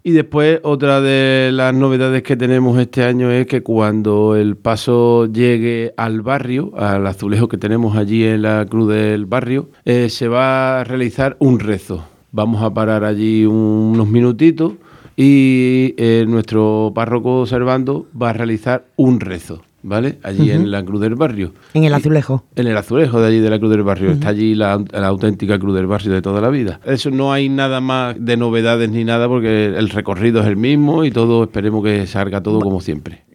Y después otra de las novedades que tenemos este año es que cuando el paso llegue al barrio, al azulejo que tenemos allí en la Cruz del Barrio, se va a realizar un rezo. Vamos a parar allí unos minutitos y nuestro párroco Servando va a realizar un rezo, ¿vale? Allí en la Cruz del Barrio. En el azulejo. En el azulejo de allí de la Cruz del Barrio. Está allí la auténtica Cruz del Barrio de toda la vida. Eso no hay nada más de novedades ni nada porque el recorrido es el mismo y todo esperemos que salga todo como siempre.